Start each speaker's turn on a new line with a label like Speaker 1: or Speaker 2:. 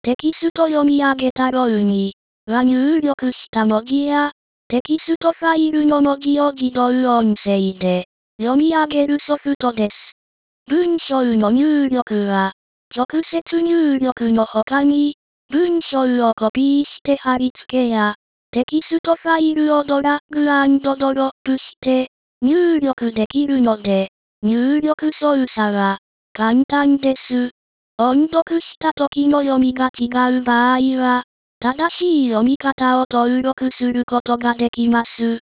Speaker 1: テキスト読み上げたろうには入力した文字や、テキストファイルの文字を自動音声で読み上げるソフトです。文章の入力は、直接入力の他に、文章をコピーして貼り付けや、テキストファイルをドラッグ&ドロップして入力できるので、入力操作は簡単です。音読した時の読みが違う場合は、正しい読み方を登録することができます。